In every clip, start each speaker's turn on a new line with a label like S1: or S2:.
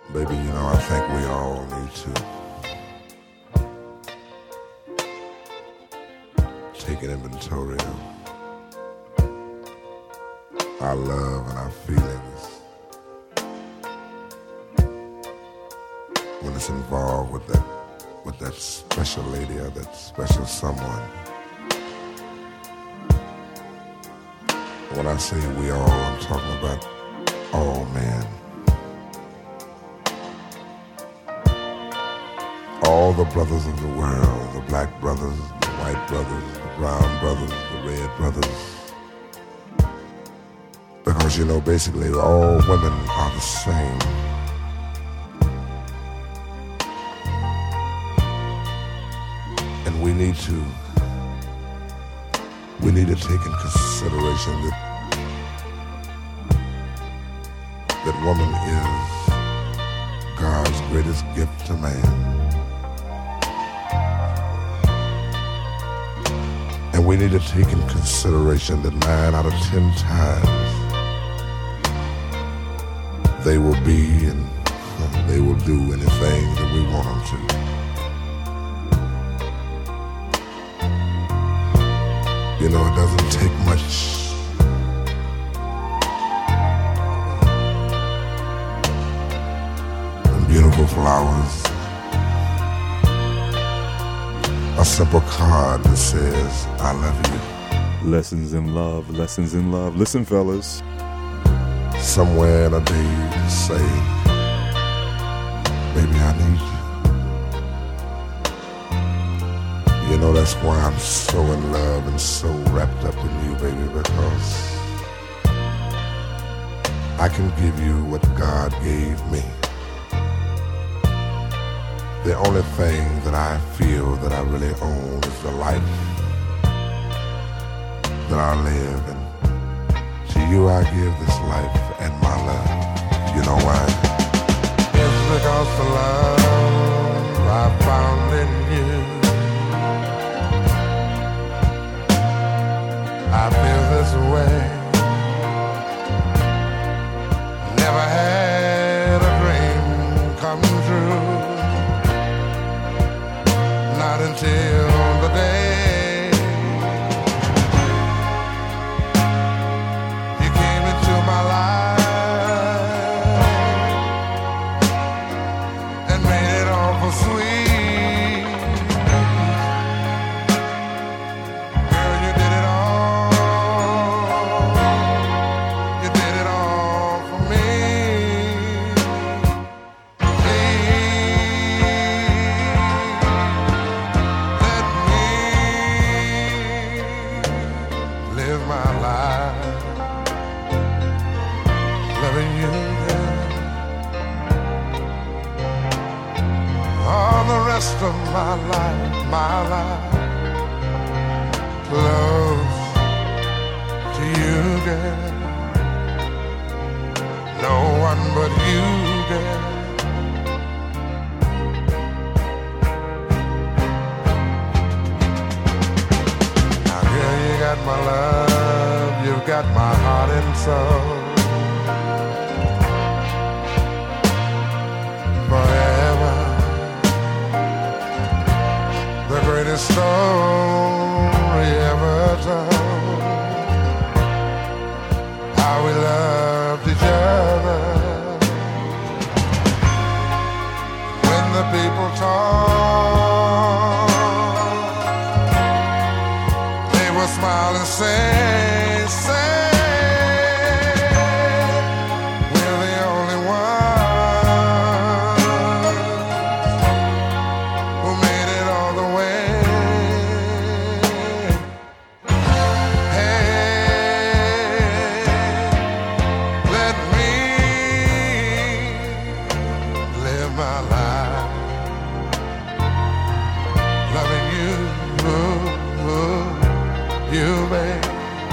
S1: Baby, you know, I think we all need to take an inventory of our love and our feelings when it's involved with that special lady or that special someone. When I say we all, I'm talking about all men. All the brothers of the world, the black brothers, the white brothers, the brown brothers, the red brothers. Because, you know, basically all women are the same. And we need to take in consideration that woman is God's greatest gift to man. And we need to take in consideration that 9 out of 10 times they will be and they will do anything that we want them to. You know, it doesn't take much beautiful flowers, a simple card that says, I love you.
S2: Lessons in love, lessons in love. Listen, fellas.
S1: Somewhere in a day to say, baby, I need you. You know, that's why I'm so in love and so wrapped up in you, baby, because I can give you what God gave me. The only thing that I feel that I really own is the life that I live, and to you I give this life and my love. You know why? It's because the love I found in you, I feel this way. Never had a dream come true, not until the day you came into my life and made it awful sweet. Girl, you did it all. You did it all for me. Live my life loving you, girl. All the rest of my life close to you, girl. No one but you, girl. Now, girl, you got my love, you've got my heart and soul. Forever, the greatest story ever told. How we loved each other. When the people talk, they will smile and say, we're the only ones who made it all the way. Hey, let me live my life loving you, you, babe.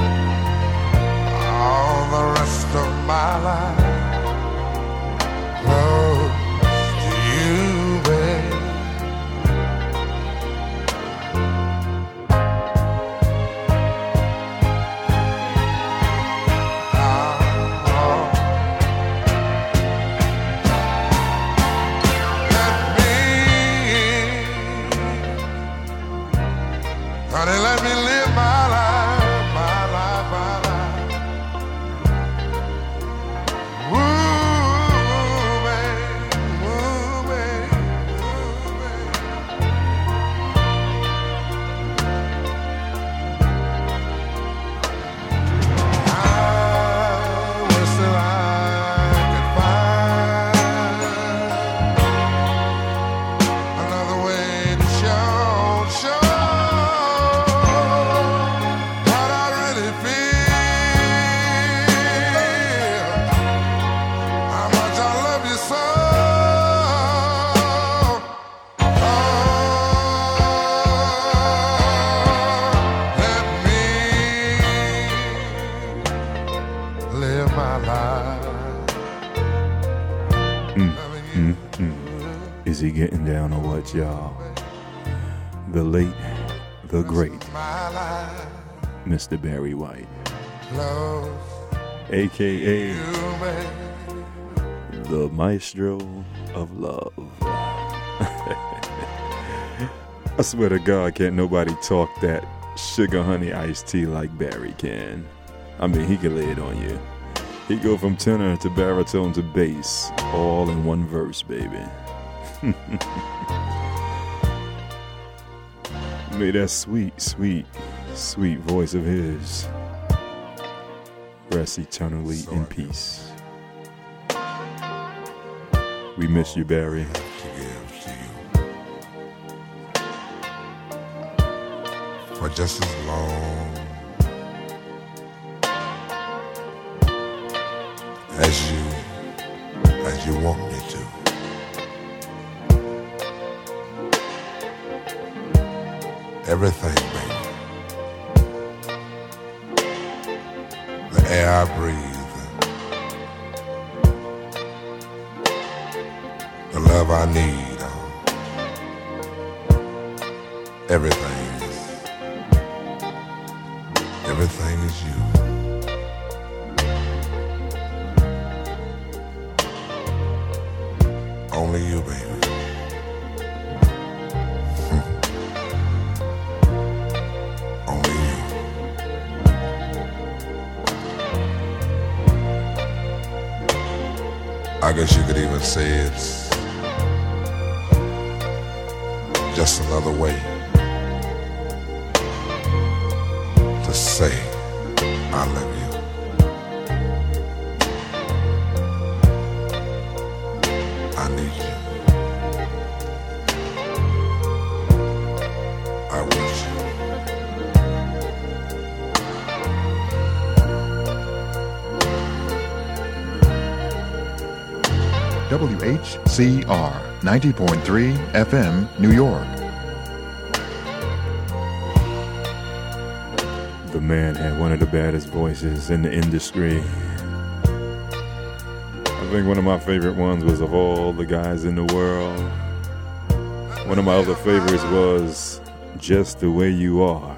S1: All the rest of my life close to you, babe.
S2: Is he getting down or what, y'all? The late, the great, Mr. Barry White, a.k.a. the Maestro of Love. I swear to God, can't nobody talk that sugar honey iced tea like Barry can. I mean, he can lay it on you. He go from tenor to baritone to bass, all in one verse, baby. May that sweet, sweet, sweet voice of his rest eternally in peace. We miss you, Barry.
S1: For just as long as you want me to. Everything, baby. The air I breathe, the love I need, everything is you. Only you, baby. Only you. I guess you could even say it's just another way to say I love you. I need you. I want you.
S3: WHCR 90.3 FM, New York.
S2: The man had one of the baddest voices in the industry. I think one of my favorite ones was Of All the Guys in the World. One of my other favorites was Just the Way You Are.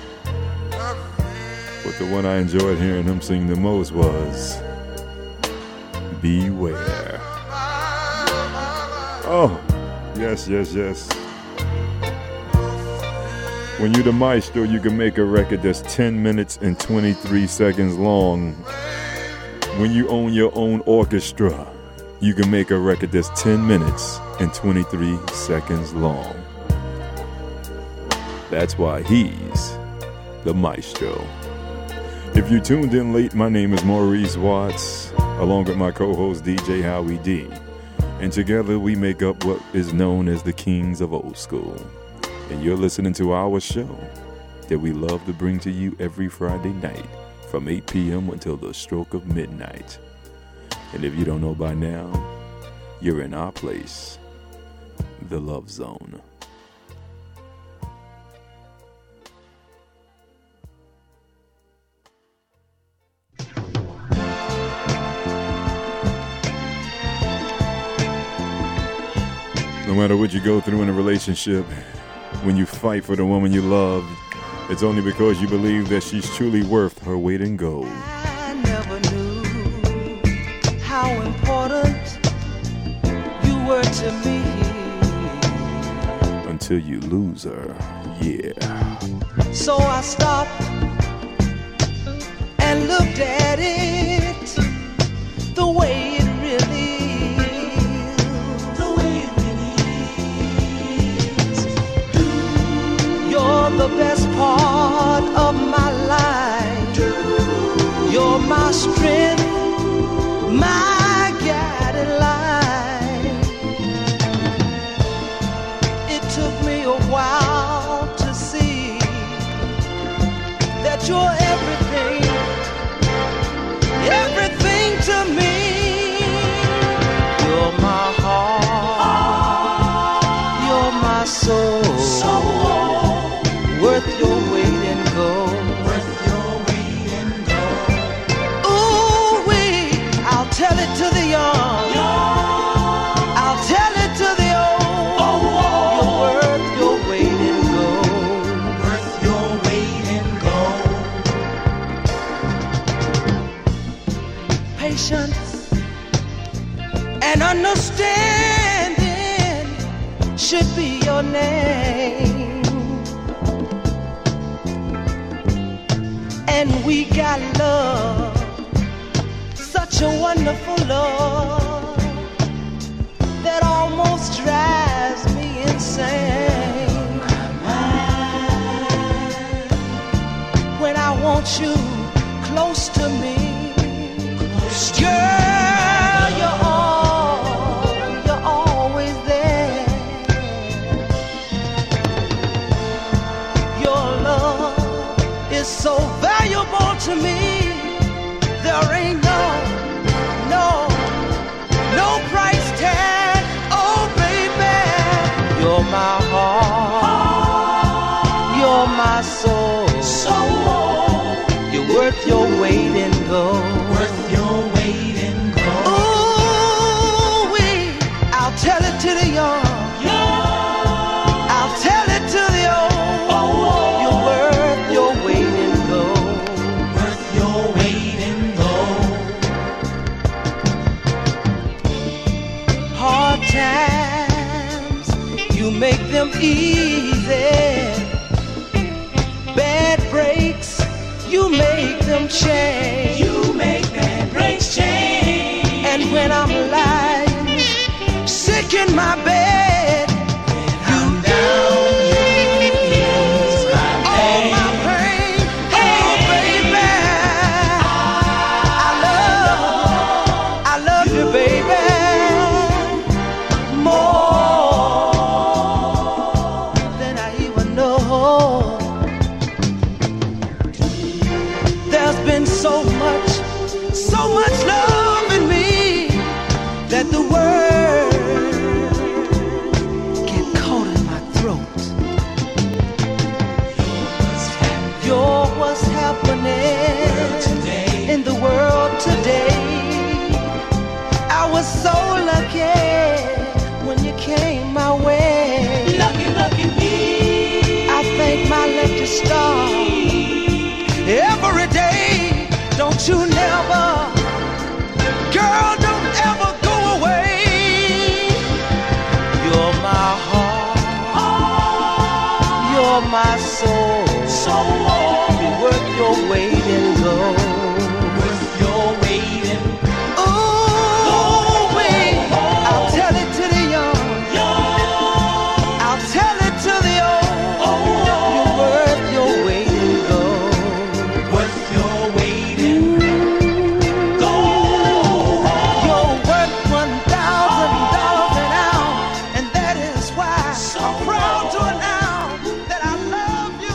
S2: But the one I enjoyed hearing him sing the most was Beware. Oh, yes, yes, yes. When you're the maestro, you can make a record that's 10 minutes and 23 seconds long. When you own your own orchestra, you can make a record that's 10 minutes and 23 seconds long. That's why he's the maestro. If you tuned in late, my name is Maurice Watts, along with my co-host DJ Howie D. And together we make up what is known as the Kings of Old School. And you're listening to our show that we love to bring to you every Friday night from 8 p.m. until the stroke of midnight. And if you don't know by now, you're in our place, the Love Zone. No matter what you go through in a relationship, when you fight for the woman you love, it's only because you believe that she's truly worth her weight in gold.
S4: I never knew how important you were to me
S2: Until you lose her, yeah.
S4: So I stopped and looked at it the way it really is. The way it really is. You're the best part of my life. You're my strength, my guiding light. It took me a while to see that you're everything, everything to me. You're my heart, you're my soul, worth your weight in gold. Ooh, and understanding should be your name. And we got love, such a wonderful love that almost drives me insane. When I want you close to me, girl, you're always there. Your love is so valuable to me. There ain't no price tag. Oh, baby, you're my heart, you're my soul. You're worth your weight in gold. I'll tell it to the young. I'll tell it to the old. You're worth your weight in gold. Hard times, you make them easy. Bad breaks, you make them change. And when I'm lying sick in my bed, you ease all my pain. Oh, baby, I love you, baby, more than I even know. There's been so much love in me that the words get caught in my throat. You're what's happening in the world today. I was so lucky when you came my way. Lucky me. I thank my lucky star every day. Don't you never, girl, don't ever go away. You're my heart, you're my soul. You're worth your weight in gold. Ooh, I'll tell it to the young. I'll tell it to the old. You're worth your weight in gold. You're worth $1,000 an hour, and that is why I'm proud to announce that I love you.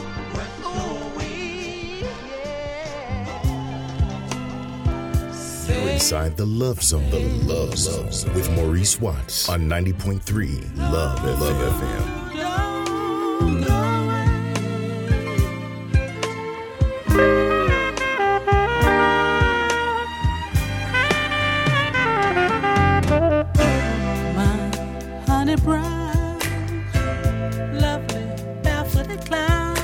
S5: You're inside the Love Zone. The Love Zone with Maurice Watts on 90.3 Love FM.
S6: My honey brown, lovely barefooted clown,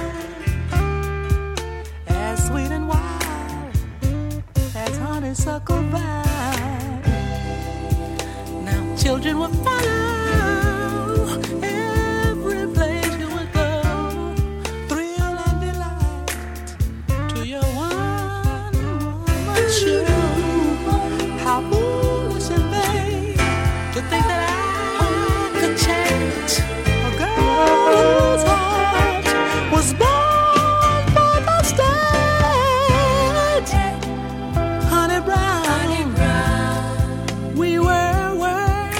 S6: as sweet and wild as honeysuckle vine. Now children will follow every place you would go, thrill and delight to your one-woman show. How foolish and vain to think that I could change a girl whose heart was born for the stage. Honey brown, we were worlds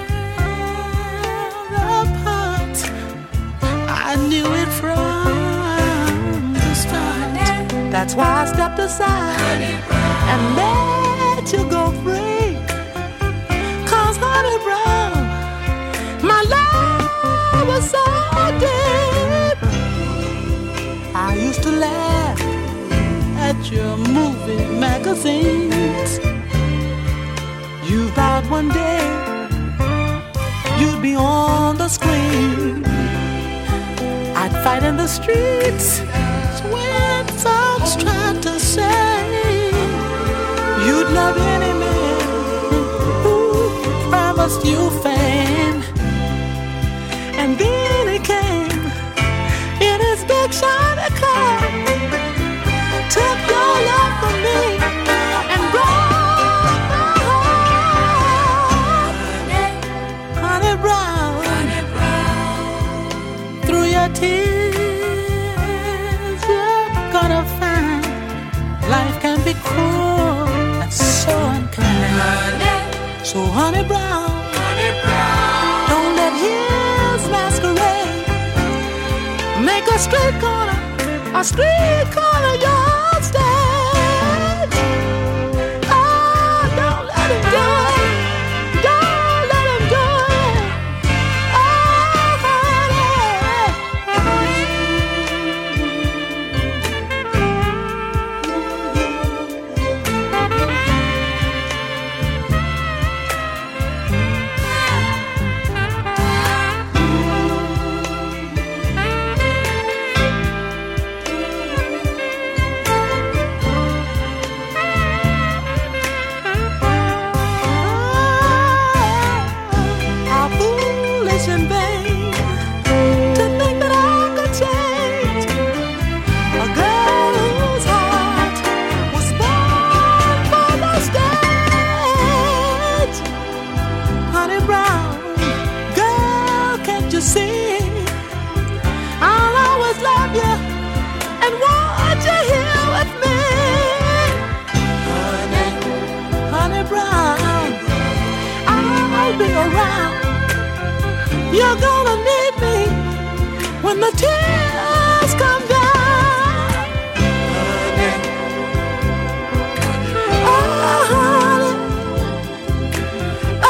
S6: apart. I knew it from the start. That's why I stepped aside and let you go free. 'Cause honey brown, my love was so deep. I used to laugh at your movie magazines. You thought one day you'd be on the screen. I'd fight in the streets when folks tried to say you'd love any man who promised you fame, and then he came in his big shiny car, took your love from me and brought my heart. Honey brown, through your tears you're gonna find life can be cruel and so unkind. So honey brown, don't let his masquerade make a street corner your stage. Oh, don't let him do it. Don't let him do it. Oh, you're gonna need me when the tears come down. Oh, honey. Oh,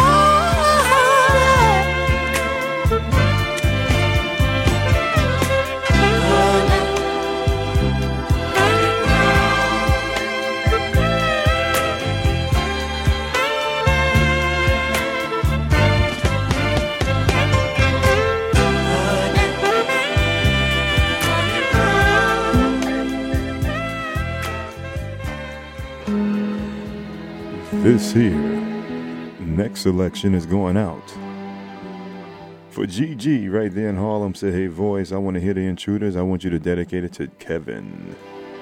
S2: This here next selection is going out for GG right there in Harlem. Said, hey voice, I want to hear The Intruders. I want you to dedicate it to Kevin.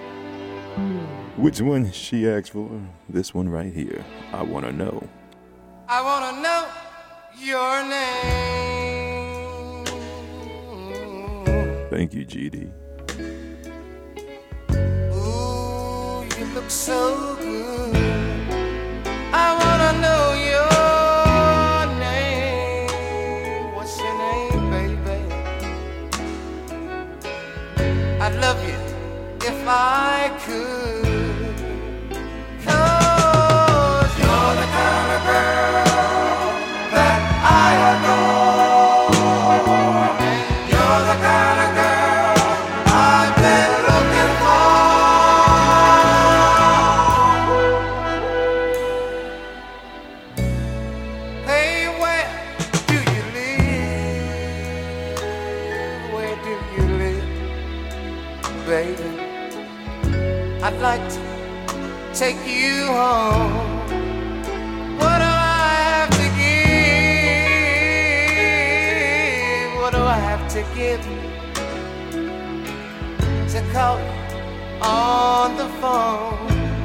S2: Which one she asked for? This one right here. I want to know.
S4: I want to know your name.
S2: Thank you, GD.
S4: Ooh, you look so good. I wanna know your name. What's your name, baby? I'd love you if I could. 'Cause you're the kind of girl that I adore. You're the kind of girl I've been looking for. I'd like to take you home. What do I have to give? What do I have to give to call you on the phone?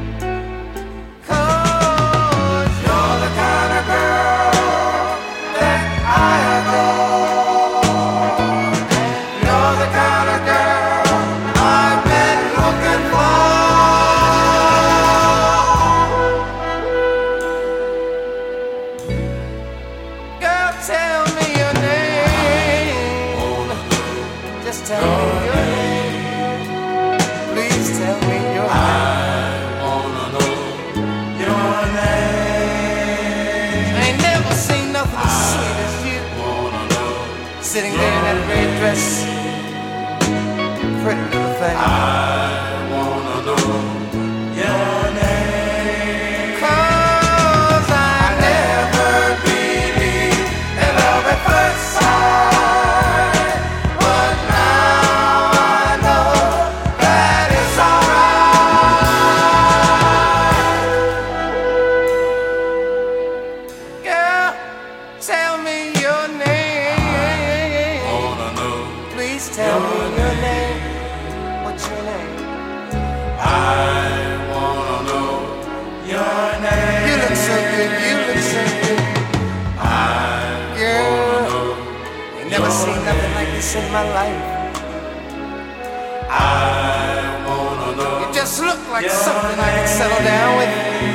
S4: 'Cause you're the kind of girl that I adore. You're the kind of girl I've been looking for. Girl, tell me your name. Just tell me your name. Please tell me your name. I wanna know your name. I ain't never seen nothing as sweet as you. Sitting there in that red dress. Pretty little thing. I wanna know your name. 'Cause I never believed in love at first sight, but now tell me your name. What's your name?
S7: I wanna know your name.
S4: You look so good, you look so good. Girl, ain't never seen nothing like this in my life.
S7: I wanna know.
S4: You just look like something I can settle down with.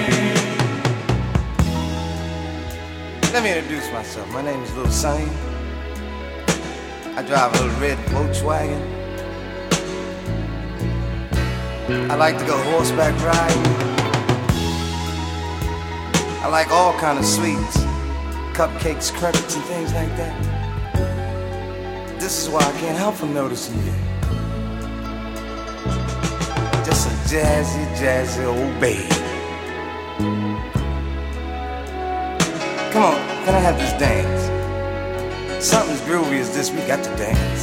S4: Let me introduce myself. My name is Little Sonny. I drive a little red Volkswagen. I like to go horseback riding. I like all kind of sweets, cupcakes, crumpets, and things like that. This is why I can't help from noticing you. Just a jazzy, jazzy old babe. Come on, can I have this dance? Something as groovy as this, we got to dance.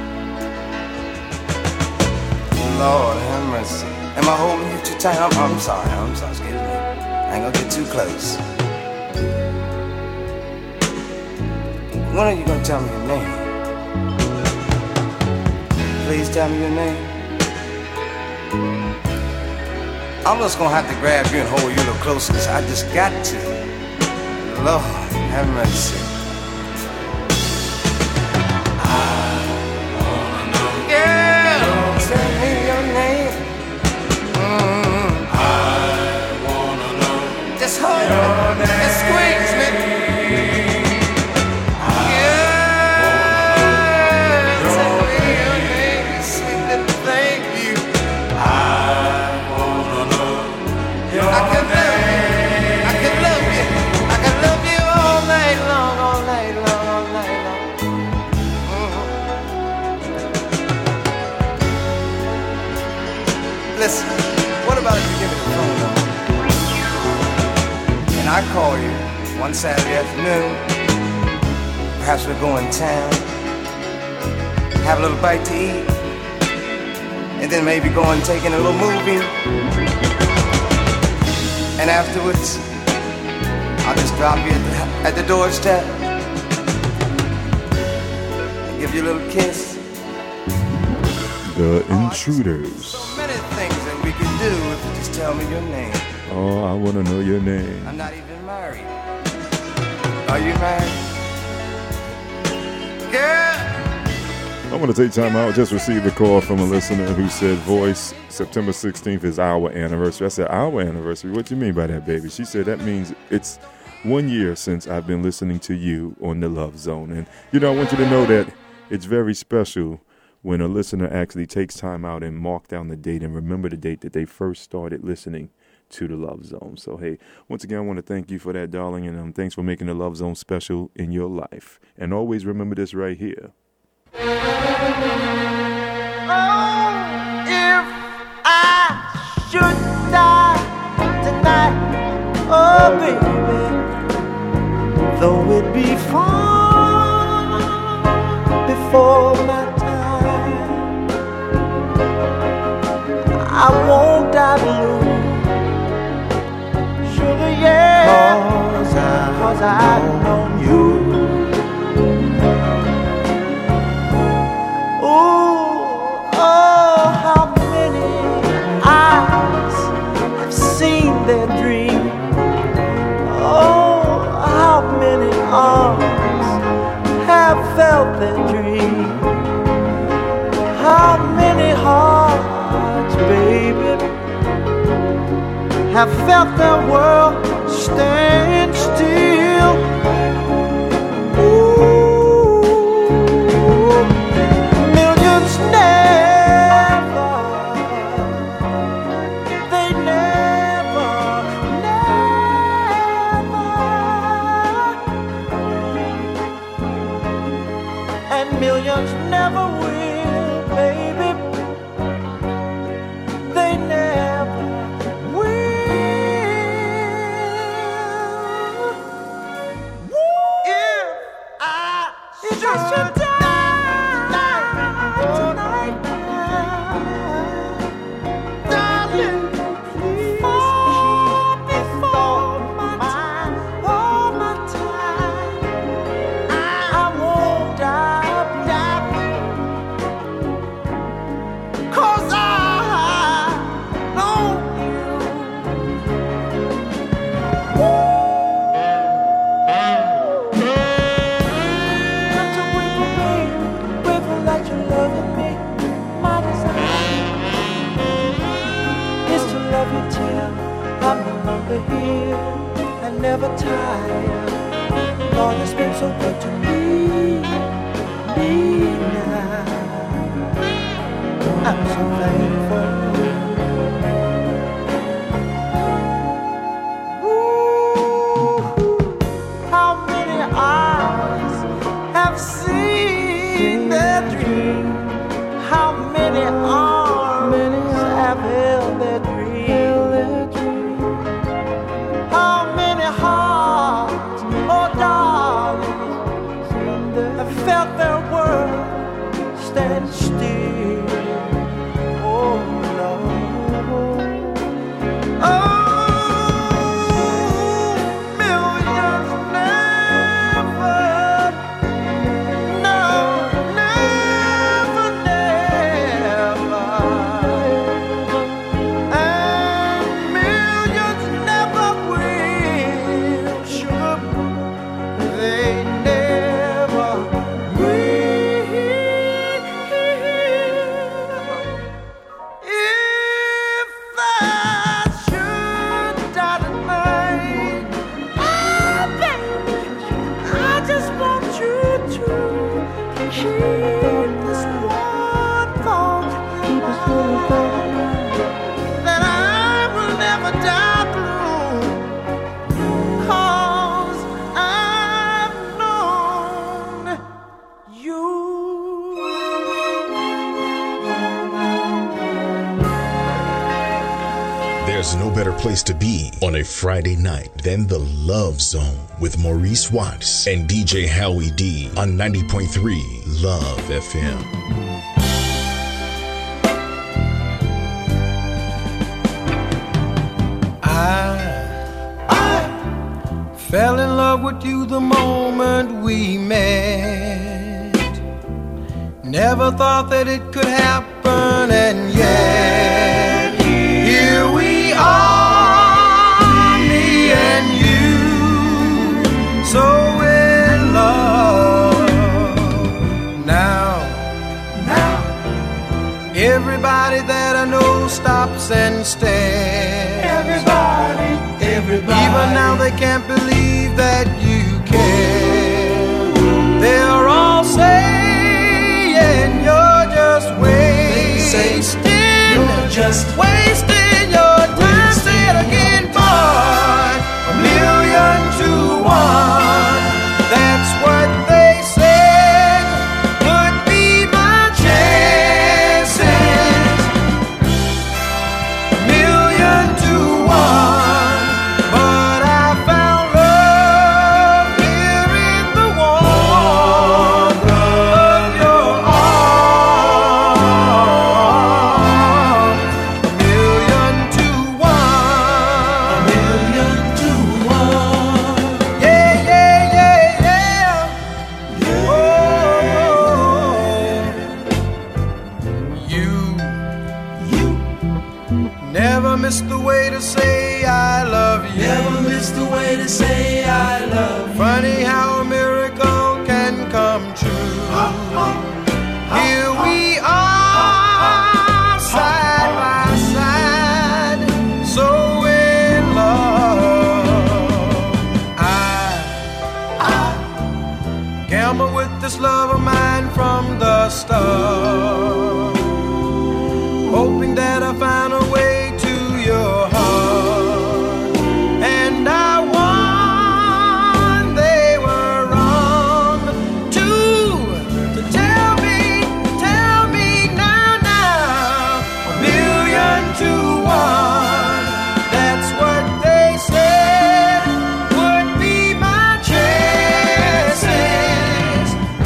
S4: Lord have mercy. Am I holding you too tight? I'm sorry, excuse me. I ain't gonna get too close. When are you gonna tell me your name? Please tell me your name. I'm just gonna have to grab you and hold you a little closer, cause I just got to. Lord have mercy. Tell me your name.
S7: I wanna know.
S4: Just hold me and squeeze me. Yeah. Tell me your name, you sweet little thing. You.
S7: I wanna know your
S4: I can
S7: name.
S4: love you. I can love you all night long, all night long, all night long. Listen, what about if you give me the phone number? And I call you one Saturday afternoon. Perhaps we'll go in town, have a little bite to eat, and then maybe go and take in a little movie. And afterwards, I'll just drop you at the doorstep and give you a little kiss.
S2: The Intruders.
S4: So many things that we could do if you just tell me your name.
S2: Oh, I want to know your name.
S4: I'm not even married. Are you married? Girl!
S2: I want to take time out. Just received a call from a listener who said, Voice, September 16th is our anniversary. I said, our anniversary? What do you mean by that, baby? She said, that means it's 1 year since I've been listening to you on the Love Zone. And, you know, I want you to know that it's very special when a listener actually takes time out and mark down the date and remember the date that they first started listening to the Love Zone. So, hey, once again, I want to thank you for that, darling, and thanks for making the Love Zone special in your life. And always remember this right here.
S4: Oh, if I should die tonight, oh baby, though it be far before my time, I won't die blue, sugar, yeah, cause I've known you. Their dream. Oh, how many arms have felt their dream? How many hearts, baby, have felt their world stand still? Ooh, millions never. Millions never will, baby. They never will. If I should die tonight, darling, please keep before my time, all my time. I won't die. tired. Lord, it's been so good to me now. I'm so thankful. Ooh, how many eyes have seen their dream? How many arms have held their dream? How many hearts, oh darling, have felt their world stand still? Oh Lord, oh, millions never, no, never, never, and millions never will, sugar, they never will. If I should die tonight, oh baby, I just want you to keep this one thought in mind, that I will never die blue, 'cause I've known you.
S5: There's no better place to be on a Friday night than the Love Zone with Maurice Watts and DJ Howie D on 90.3 Love FM.
S4: I fell in love with you the moment we met. Never thought that it could happen, and yet here we are, me and you, so in love. Now, everybody that I know stops and stares. Everybody. Even now they can't believe that you care. They're all saying you're just wasting. You're just wasting your time. Say it again, boy. 1,000,000 to 1. That's what they said would be my chances. 1,000,000 to 1. But I found love here in the warmth of your arms. 1,000,000 to 1. 1,000,000 to 1. Yeah, yeah, yeah, yeah. Oh, you never miss the way to say I love you. Never miss the way to say I love you. Funny how a miracle can come true. Here we are, side by side, so in love. I gamble with this love of mine from the start, hoping that I find a way to your heart. And I won, they were wrong too. To tell me now, 1,000,000 to 1. That's what they said would be my chances.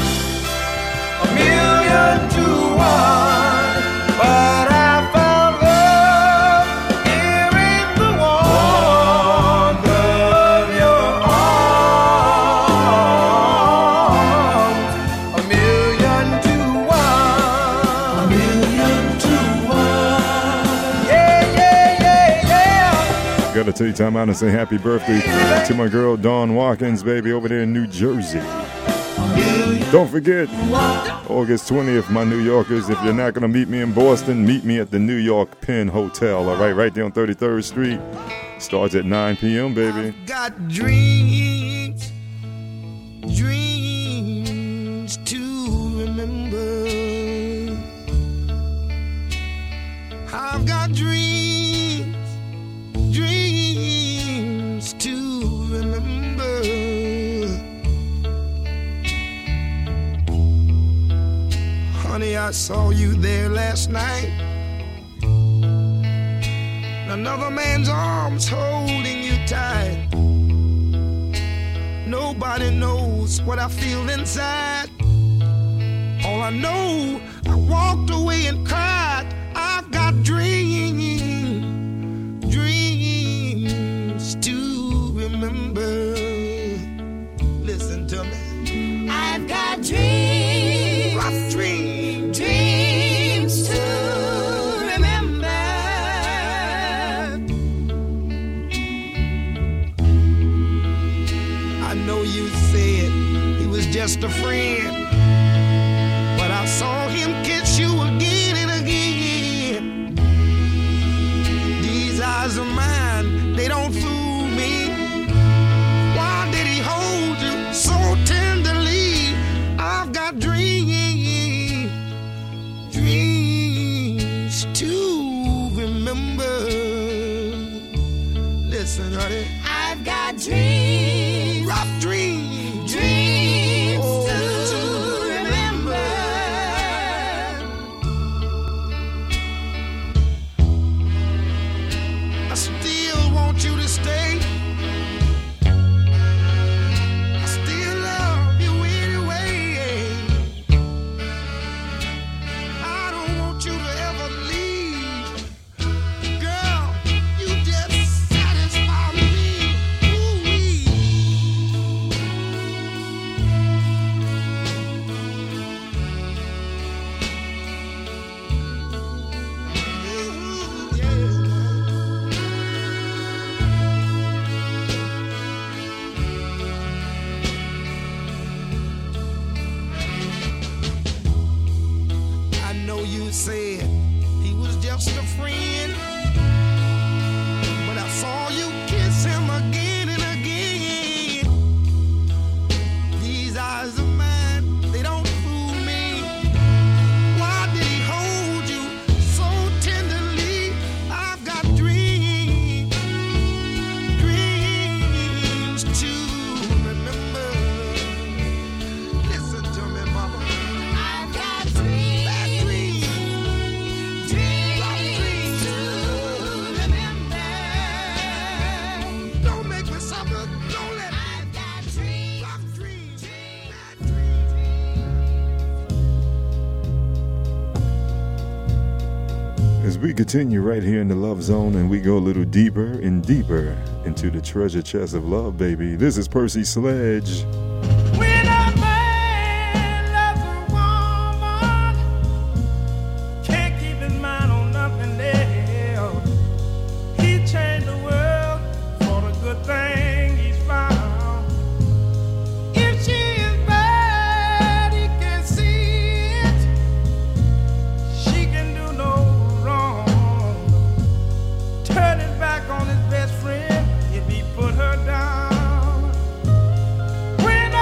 S4: 1,000,000 to 1. But I found love here in the warmth of your arms. 1,000,000 to 1. 1,000,000 to 1. Yeah, yeah, yeah, yeah.
S2: Gotta take time out and say happy birthday to my girl Dawn Watkins, baby, over there in New Jersey. Don't forget, August 20th, my New Yorkers, if you're not going to meet me in Boston, meet me at the New York Penn Hotel, all right, right there on 33rd Street. Starts at 9 p.m., baby.
S8: I've got dreams, dreams to remember. I've got dreams, dreams to remember. Honey, I saw you there last night. Another man's arms holding you tight. Nobody knows what I feel inside. All I know, I walked away and cried. I've got dreams, dreams to remember. Listen to me.
S6: I've got dreams,
S8: rough dreams,
S6: dreams to remember.
S8: I know you said he was just a friend, but I saw him kiss you again and again. These eyes of mine, they don't fool me. Why did he hold you so tenderly? I've got dreams, dreams to remember. Listen, honey.
S6: I've got dreams,
S8: Rough dreams,
S6: dreams
S8: oh,
S6: to remember.
S8: I still want you to stay. I still love you anyway. I don't want you to ever leave. Girl, you just satisfy me. Ooh-wee. Ooh, yeah. I know you said he was just a friend, but I saw you kiss him again and again. These eyes of mine, they don't fool me. Why did he hold you so tenderly? I've got dreams, dreams to remember. Listen to me, mama.
S6: I've got dreams,
S8: Bad dreams.
S6: dreams to remember.
S8: Don't make me suffer. Don't let me.
S6: I've got dreams,
S8: Rough dreams. Bad dreams.
S2: As we continue right here in the Love Zone and we go a little deeper and deeper into the treasure chest of love, baby. This is Percy Sledge.
S7: When a man loves a woman, can't keep his mind on nothing else. He changed the world for the good thing he's found. If she is bad, he can see it. She can do no wrong. Turning back on his best friend if he put her down. When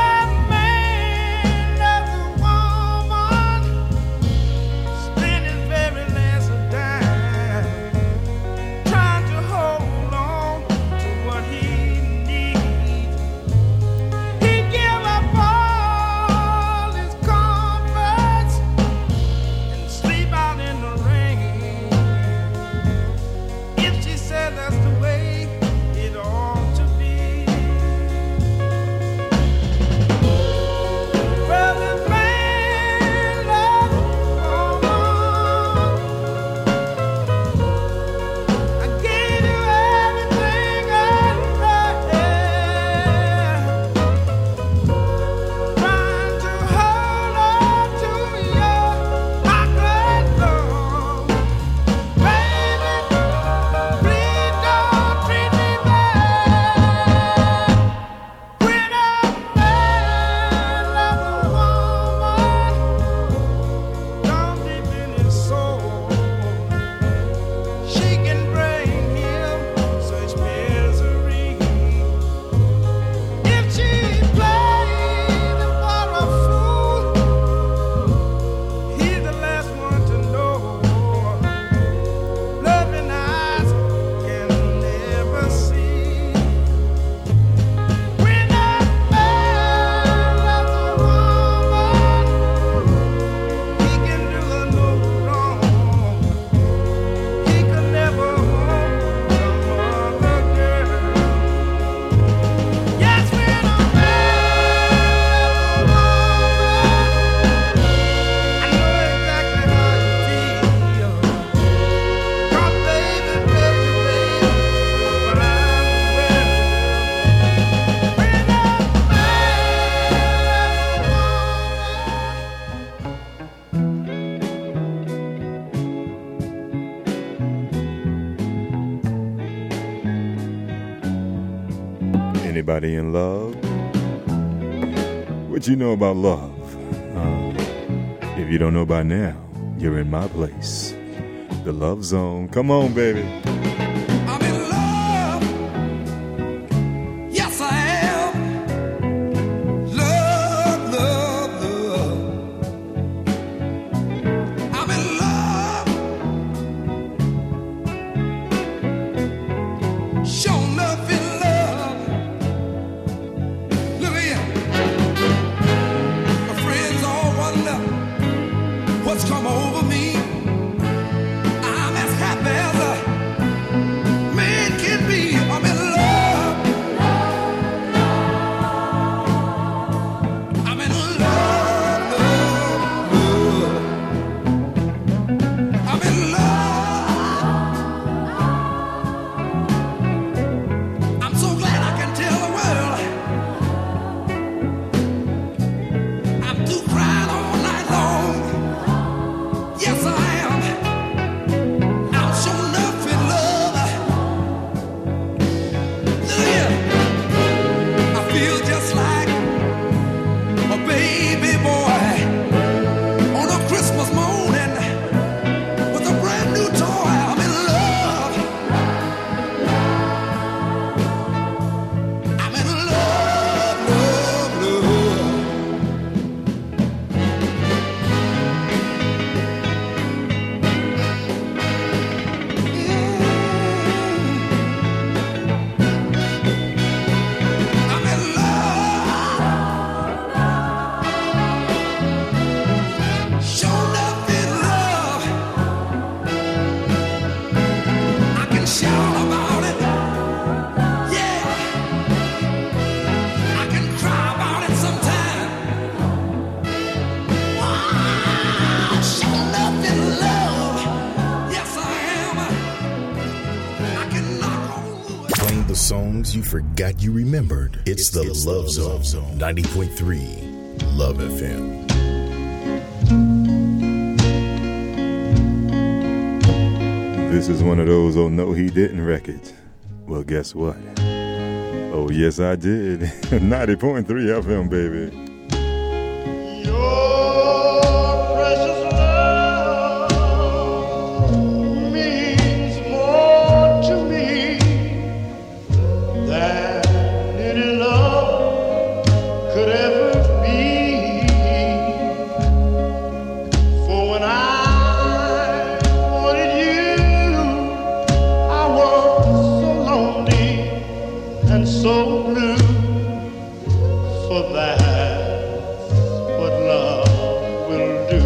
S2: Anybody in love? What you know about love? If you don't know by now, you're in my place. The Love Zone. Come on, baby.
S7: I'm in love. Yes, I am. Love, love, love. I'm in love. Sure enough in love. Look here. My friends all wonder what's come over me. I'm as happy as a man can be. I'm in love. I'm in love, love, love. I'm in love. I'm so glad I can tell the world I'm through crying all night long. Yes, I am. I'm sure enough in love. Look here. I feel just like a baby boy on a Christmas morning with a brand new toy. I'm in love. I'm in love, love, love. I'm in love. Sure enough in love. I can shout about it. Yeah. I can cry about it sometime. Wow. Sure enough in love. Yes, I am. I can knock on wood.
S5: Playing the songs you forgot you remembered. It's the Love Zone. 90.3 Love FM.
S2: This is one of those oh no he didn't records. Well, guess what? Oh yes I did. 90.3 FM, baby.
S8: Your precious love means more to me than any love could ever be. For when I wanted you, I was so lonely and so blue. For that's what love will do.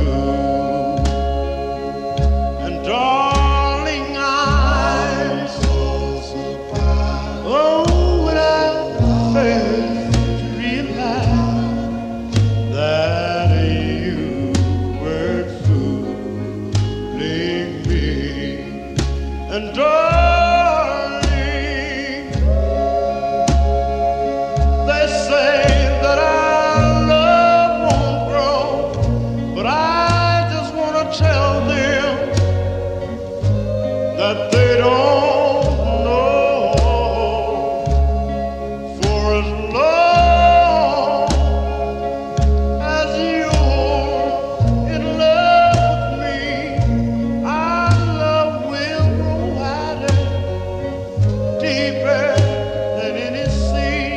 S8: And darling, I'm so surprised. Oh, when I first realized that you were fooling me. And darling, they say that our love won't grow, but I just want to tell them that they don't know. For as long as you're in love with me, our love will grow wider, deeper than any sea.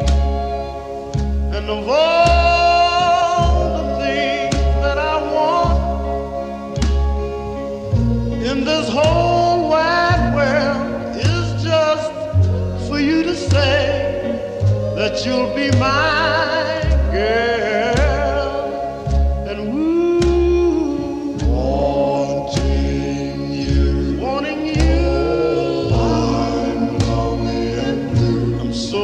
S8: And of all the things that I want in this whole wide world is just for you to say that you'll be my girl. And woo, wanting you, I'm lonely and blue. I'm so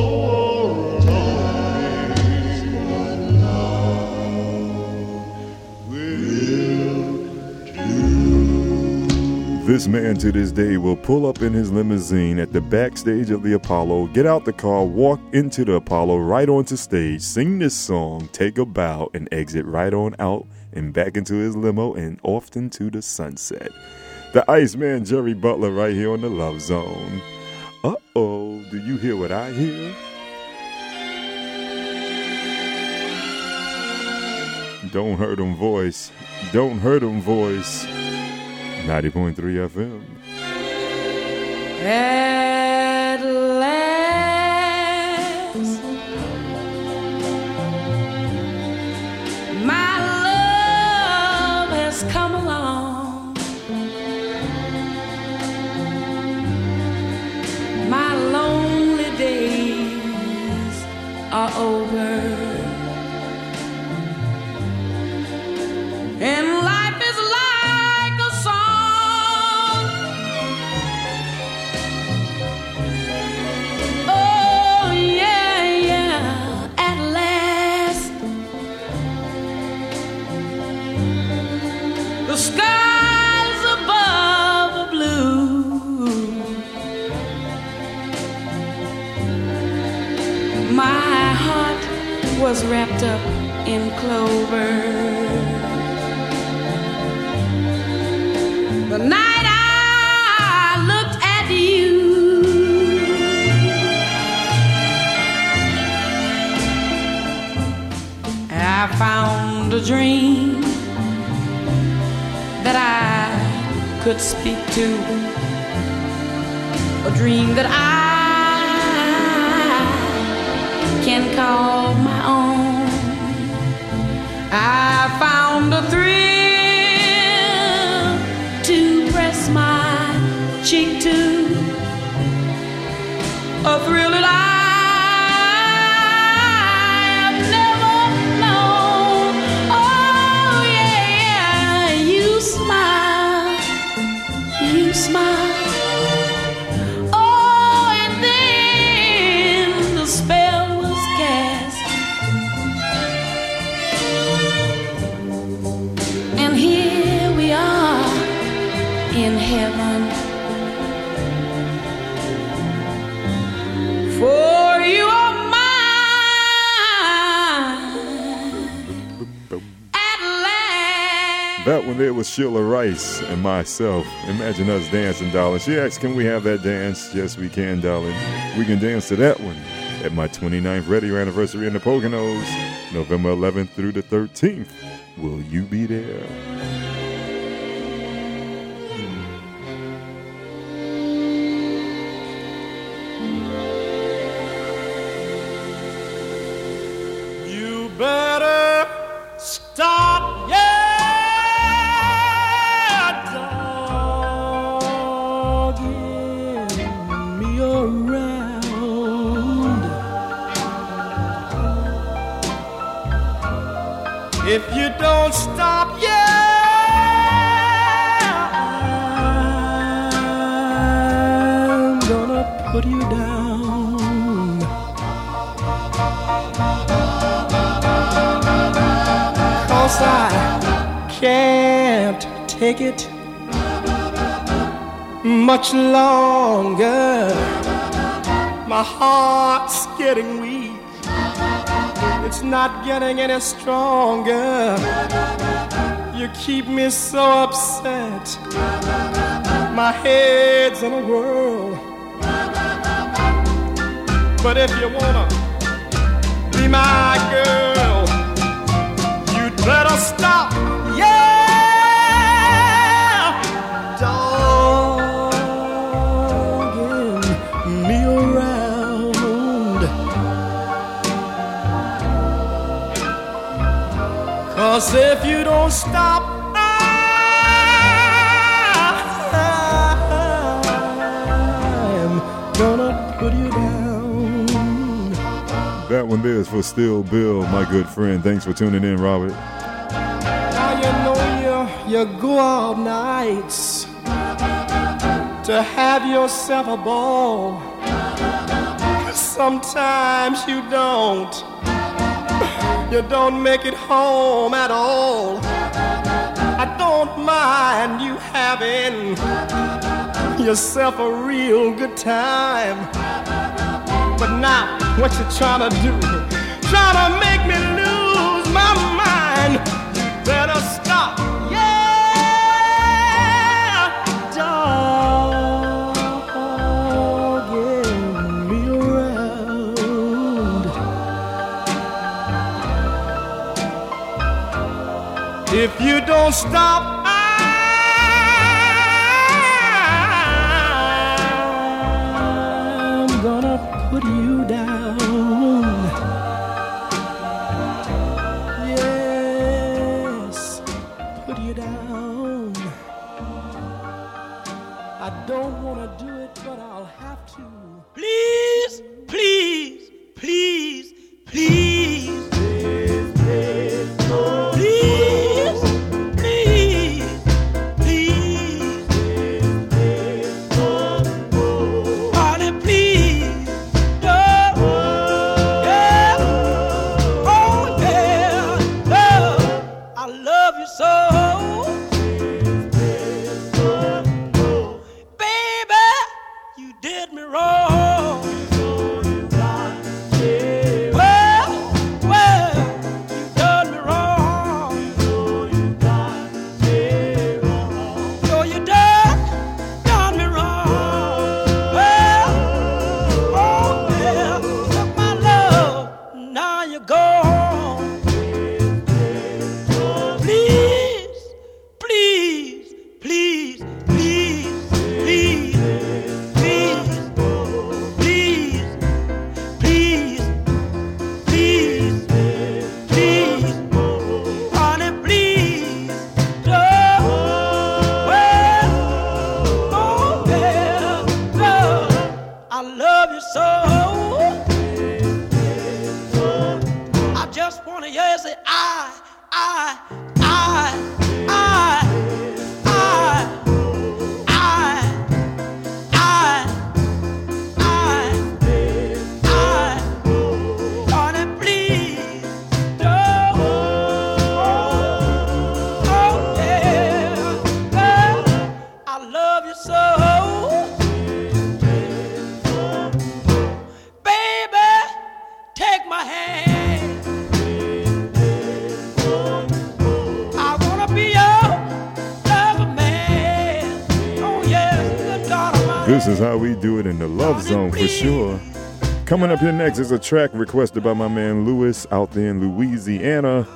S2: This man to this day will pull up in his limousine at the backstage of the Apollo, get out the car, walk into the Apollo, right onto stage, sing this song, take a bow, and exit right on out and back into his limo and off into the sunset. The Iceman Jerry Butler right here on the Love Zone. Uh-oh, do you hear what I hear? Don't Hurt 'Em voice. Don't Hurt 'Em voice. 90.3 FM.
S6: At last, my love has come along. My lonely days are over, and life is like a song. Oh yeah, yeah, at last the skies above are blue. My heart was wrapped up in clover. The night I looked at you, I found a dream that I could speak to, a dream that I can call my own. I found a thrill to press my cheek to, a thrill that I have never known. Oh yeah, you smile, you smile. Oh, and then the spell was cast, and here we are in heaven. For you are mine at last.
S2: That one there was Sheila Rice and myself. Imagine us dancing, darling. She asked, can we have that dance? Yes, we can, darling. We can dance to that one at my 29th radio anniversary in the Poconos, November 11th through the 13th. Will you be there?
S7: You better stop, yeah, dogging me around. If you don't stop, yeah, I'm gonna put you down. 'Cause I can't take it much longer. My heart's getting weak. It's not getting any stronger. You keep me so upset. My head's in a whirl. But if you wanna be my girl, you'd better stop, yeah, dogging me around. 'Cause if you don't stop, I'm gonna put you down.
S2: That one there is for Still Bill, my good friend. Thanks for tuning in, Robert.
S7: Now you know you go out nights to have yourself a ball. Sometimes you don't. You don't make it home at all. I don't mind you having yourself a real good time. But now, what you trying to do? Trying to make me lose my mind. You better stop, yeah, dogging me around. If you don't stop, I'm gonna put you down. Yes, put you down. I don't wanna do it, but I'll have to. Please, please, please, please.
S2: This is how we do it in the Love Zone for sure. Coming up here next is a track requested by my man Louis out there in Louisiana.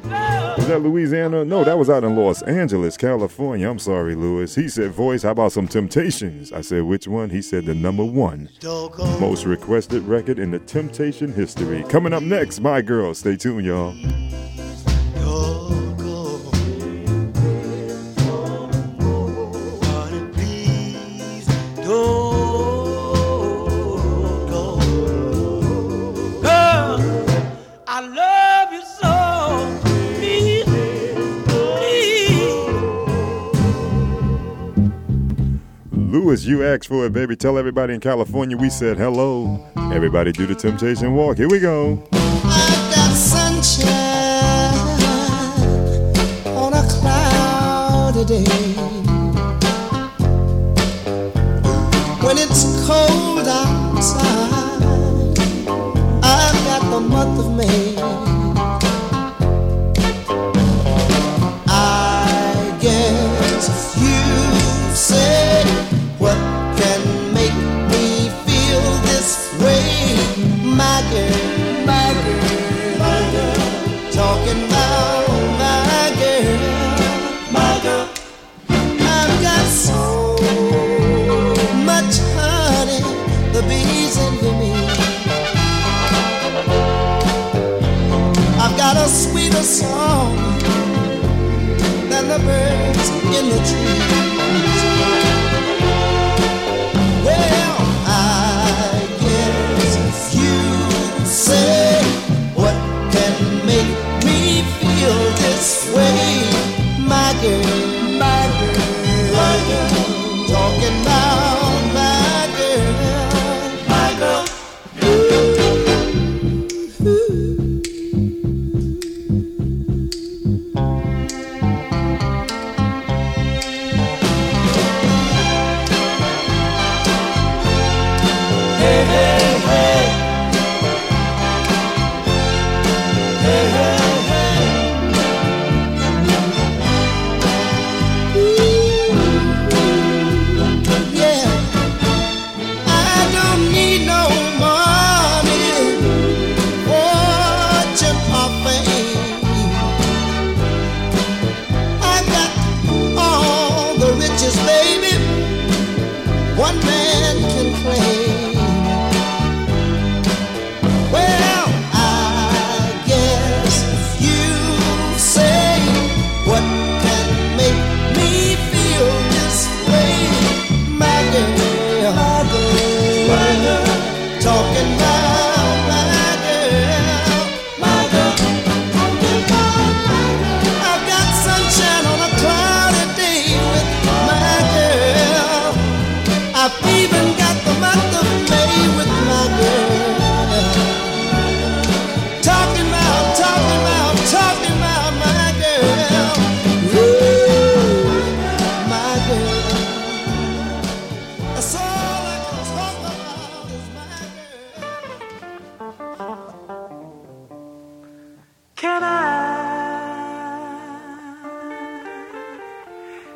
S2: Was that Louisiana? No, that was out in Los Angeles, California. I'm sorry, Louis. He said, Voice, how about some Temptations? I said, which one? He said, the number one most requested record in the Temptation history. Coming up next, My Girl. Stay tuned, y'all. Louis, you asked for it, baby. Tell everybody in California we said hello. Everybody do the Temptation Walk. Here we go.
S8: I've got sunshine on a cloudy day. When it's cold outside, I've got the month of May. I guess you say, what can make me feel this way? My girl, my girl, my girl, talking about my girl, my girl. I've got so much honey, the bees envy me. I've got a sweeter song than the birds in the trees. Well, I guess you say, what can make me feel this way? My girl, my girl, my girl, talking about my girl, my girl.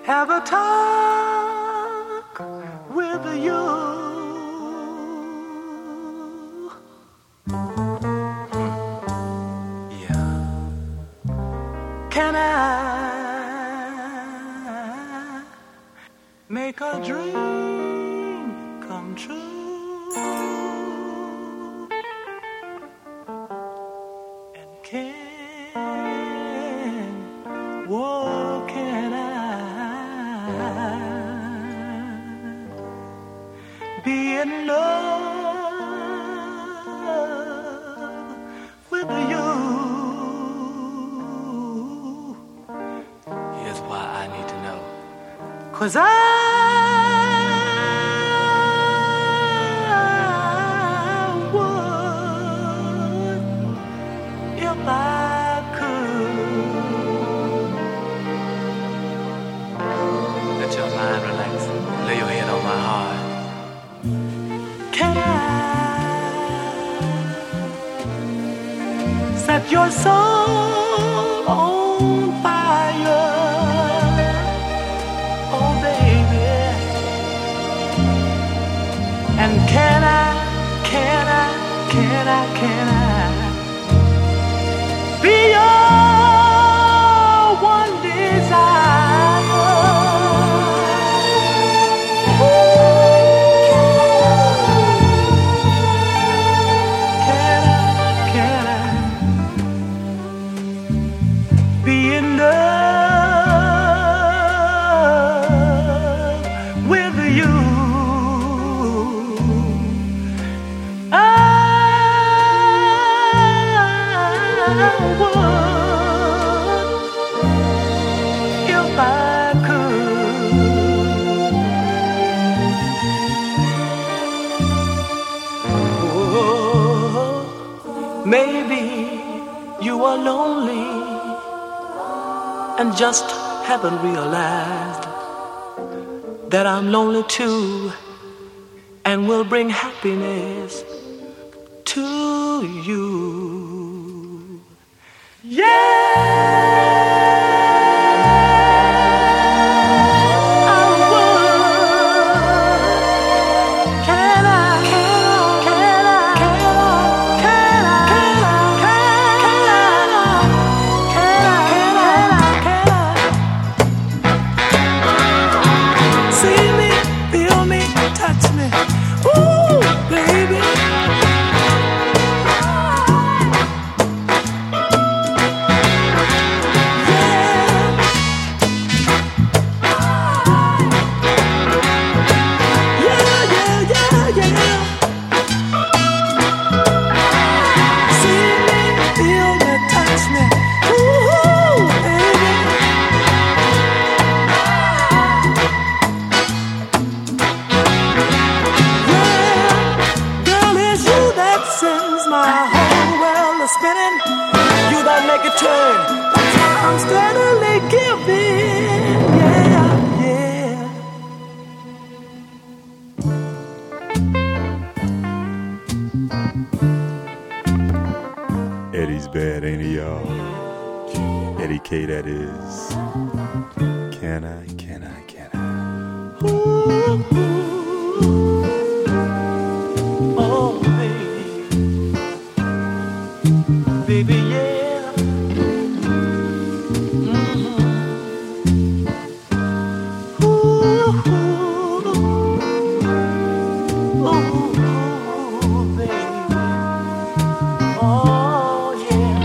S6: have a talk with you. Yeah. Can I make a dream come true? And what can I be in love with you? Here's why I need to know. 'Cause I would if I could. Let your mind relax. Lay your head on my heart. Can I set your soul on fire? Oh, baby. And can I be your one desire? Can I be in love with you? I would if I could. Oh, maybe you are lonely and just haven't realized that I'm lonely too, and will bring happiness to you.
S2: Eddie's bad, ain't he, y'all? Eddie K, that is. Can I?
S6: Ooh, oh, baby, yeah. Mm-hmm. Ooh, baby. Oh, yeah.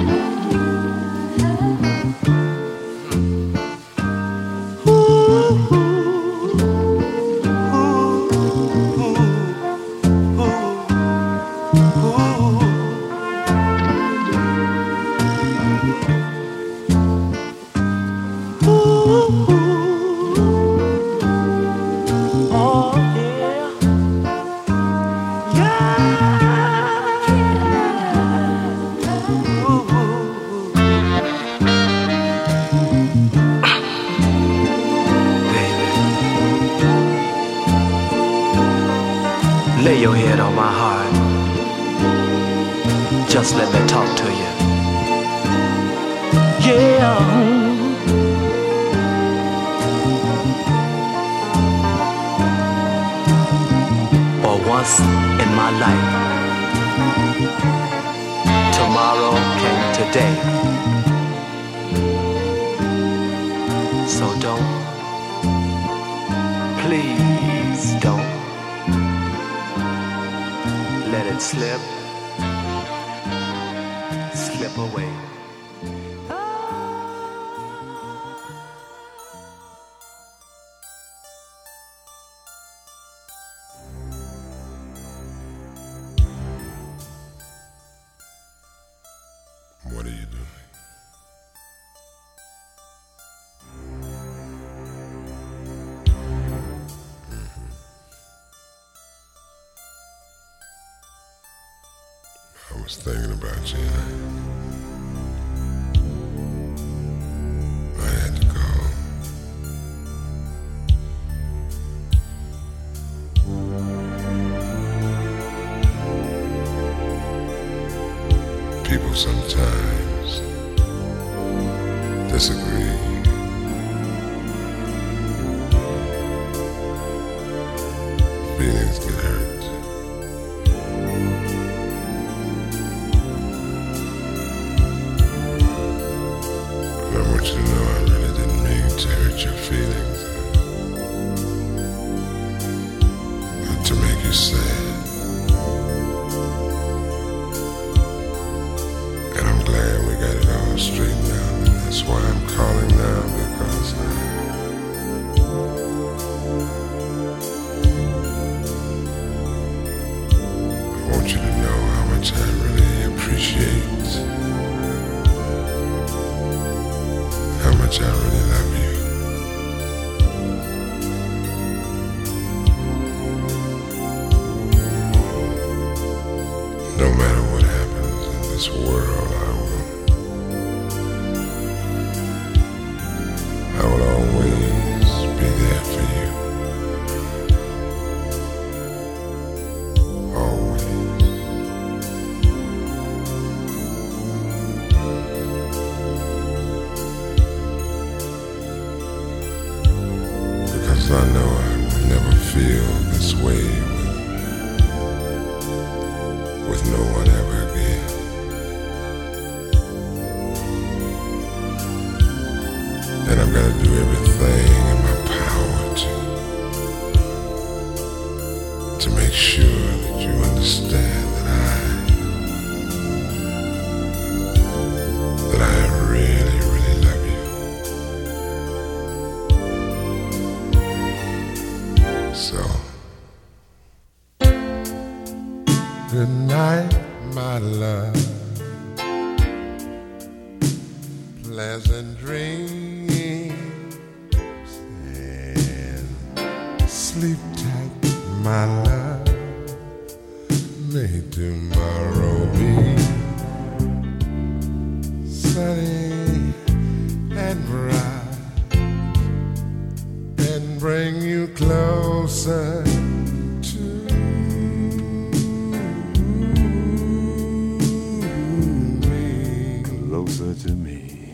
S6: Lay your head on my heart. Just let me talk to you. Yeah.
S9: once in my life. Tomorrow came today. So don't, please don't let it slip away.
S1: What are you doing? I was thinking about you. I had to call. People sometimes disagree. Feelings get hurt. But I want you to know I really didn't mean to hurt your feelings. Not to make you sad. And I'm glad we got it all straightened out. And that's why I'm calling now, because I want you to know how much I really appreciate, how much I really love you. No matter what happens in this world, I will always be there for you. Always. Because I know I will never feel this way with no one ever again. And I'm gonna do everything in my power to make sure that you understand that I really, really love you. So, good night, my love. Pleasant dreams and sleep tight, my love. May tomorrow be sunny and bright and bring you closer to me.
S2: Closer to me.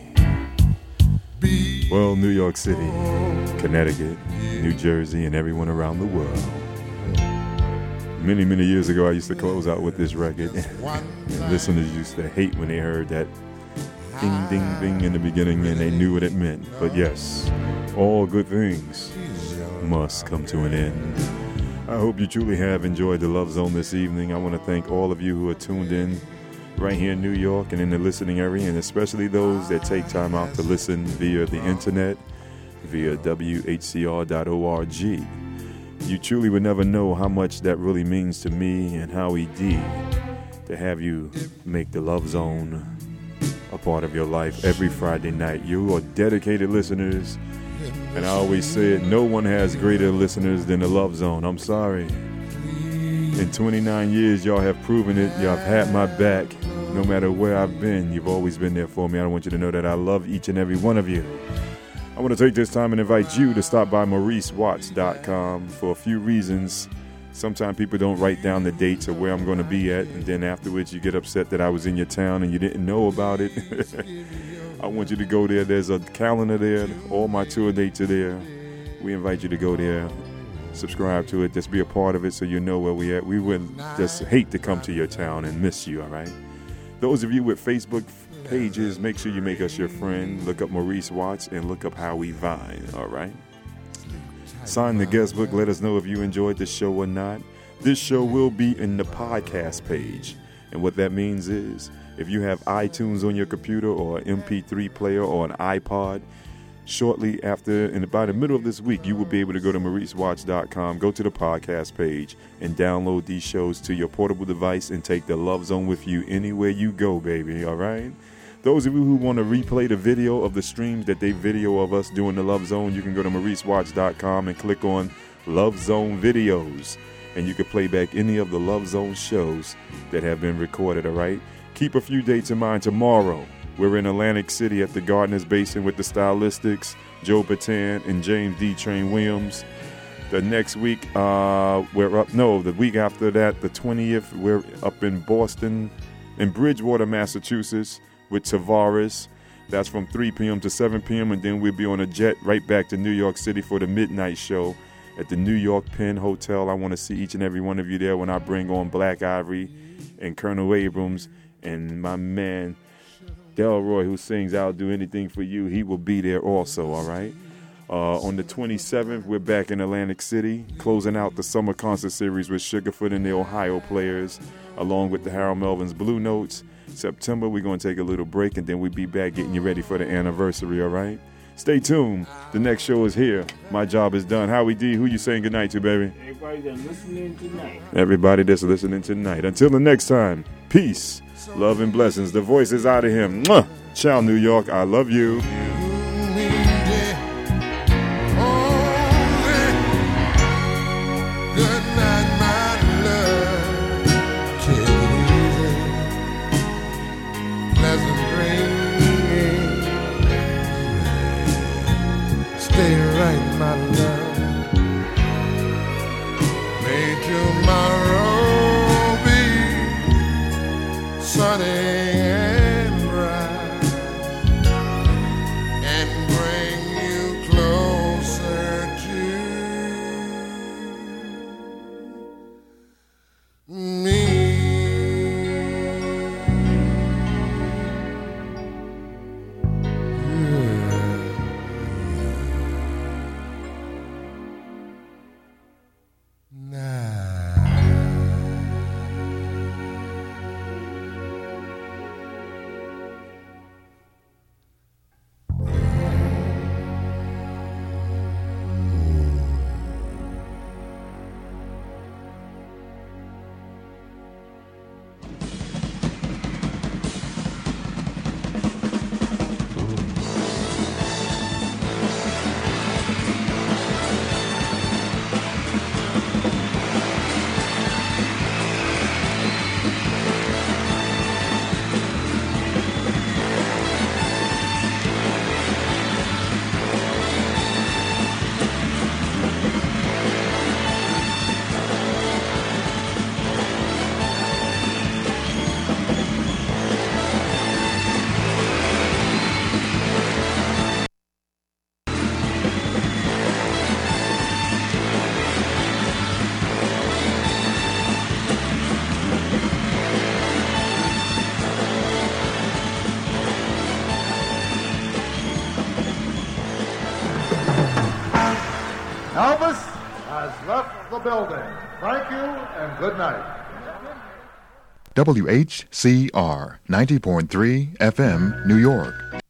S2: Well, New York City, Connecticut, New Jersey, and everyone around the world. Many, many years ago, I used to close out with this record. And listeners used to hate when they heard that ding, ding, ding in the beginning, and they knew what it meant. But yes, all good things must come to an end. I hope you truly have enjoyed the Love Zone this evening. I want to thank all of you who are tuned in right here in New York and in the listening area, and especially those that take time out to listen via the internet, via WHCR.org. You truly would never know how much that really means to me and Howie D to have you make the Love Zone a part of your life every Friday night. You are dedicated listeners, and I always say it, no one has greater listeners than the Love Zone. I'm sorry. In 29 years, y'all have proven it. Y'all have had my back. No matter where I've been, you've always been there for me. I want you to know that I love each and every one of you. I want to take this time and invite you to stop by MauriceWatts.com for a few reasons. Sometimes people don't write down the dates of where I'm going to be at, and then afterwards you get upset that I was in your town and you didn't know about it. I want you to go there. There's a calendar there. All my tour dates are there. We invite you to go there. subscribe to it. Just be a part of it so you know where we at. We would just hate to come to your town and miss you, all right? Those of you with Facebook pages, make sure you make us your friend. Look up Maurice Watts and look up How We Vibe, all right? Sign the guest book. Let us know if you enjoyed the show or not. This show will be in the podcast page. And what that means is if you have iTunes on your computer or an MP3 player or an iPod, shortly after, and by the middle of this week, you will be able to go to MauriceWatts.com, go to the podcast page, and download these shows to your portable device and take the Love Zone with you anywhere you go, baby, all right? Those of you who want to replay the video of the streams that they video of us doing the Love Zone, you can go to MauriceWatts.com and click on Love Zone Videos, and you can play back any of the Love Zone shows that have been recorded, all right? Keep a few dates in mind. Tomorrow, we're in Atlantic City at the Gardeners Basin with the Stylistics, Joe Patan and James D. Train Williams. The next week, the week after that, the 20th, we're up in Boston, in Bridgewater, Massachusetts, with Tavares. That's from 3 p.m. to 7 p.m. And then we'll be on a jet right back to New York City for the midnight show at the New York Penn Hotel. I want to see each and every one of you there when I bring on Black Ivory and Colonel Abrams and my man Delroy, who sings I'll Do Anything For You. He will be there also, all right? On the 27th, we're back in Atlantic City, closing out the summer concert series with Sugarfoot and the Ohio Players, along with the Harold Melvin's Blue Notes. September, we're going to take a little break, and then we'll be back getting you ready for the anniversary, all right? Stay tuned. The next show is here. My job is done. Howie D, who you saying goodnight to, baby?
S10: Everybody that's listening tonight.
S2: Everybody that's listening tonight. Until the next time, peace, love, and blessings. The voice is out of him. Mwah! Ciao, New York. I love you.
S1: Stay right, my love. May tomorrow be sunny and bright and bring you closer to me.
S11: Elvis has left the building. Thank you and good night.
S3: WHCR 90.3 FM, New York.